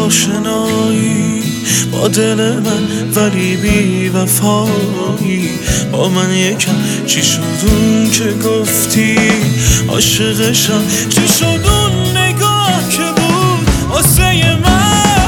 آشنایی با دل من ولی بی وفایی. با من یکم چی شد اون که گفتی عاشقشم؟ چی شد اون نگاه که بود واسه من؟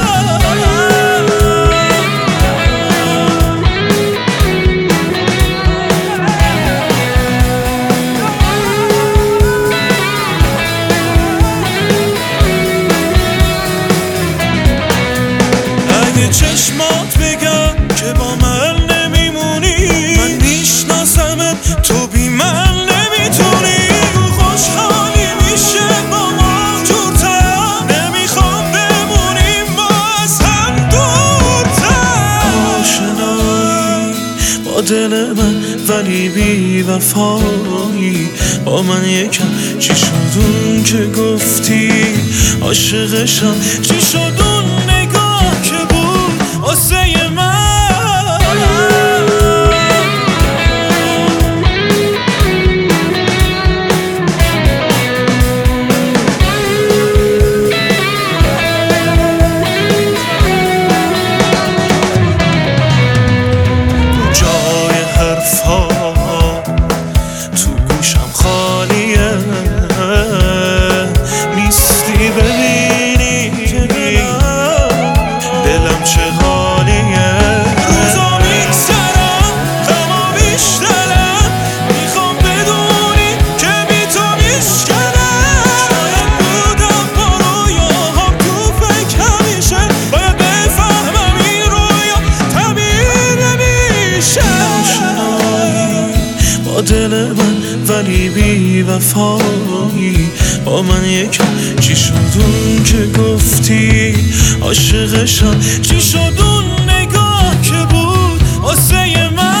چشمات بگم که با من نمیمونی، من میشناسمت تو بی من نمیتونی. خوشحالی میشه با ما جورتر، نمیخوام بمونیم ما از هم دورتر. آشنایی با دل من ولی بی وفایی. با من یکم چی شد اون که گفتی عاشقشم؟ چی شد اون نگاه که بود واسه من؟ جای حرفا تو گوشم خالیه، نیستی ببینی دلم چه حالیه. روزا میگذرم غما بیشترم، میخوام بدونی که بی تو میشکنم. شاید بودم با رویاهام تو فکر همیشه، باید بفهمم این رویا تعبیر نمیشه. آشنایی با دل من ولی بی وفایی. با من یکم چی شد اون که گفتی عاشقشم؟ چی شد اون نگاه که بود واسه من؟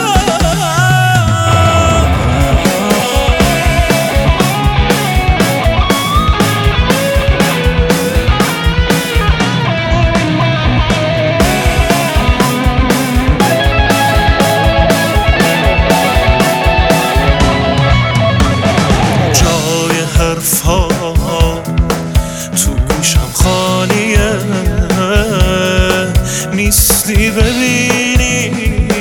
جای حرفا تو گوشم خالیه، نیستی ببینی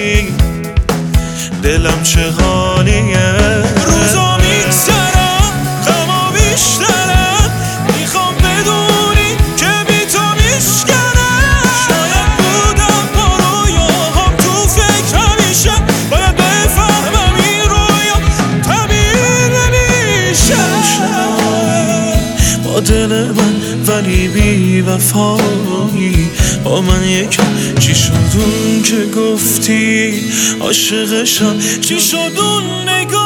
دلم چه حالیه. روزا میگذرم غما بیشترم، میخوام بدونی که بی تو میشکنم. شاید بودم با رویاهام تو فکر همیشه، باید بفهمم این رویا تعبیر نمیشه. با دل من ولی بی وفایی. با من یکم چی شد اون که گفتی عاشقشم؟ چی شد اون نگاه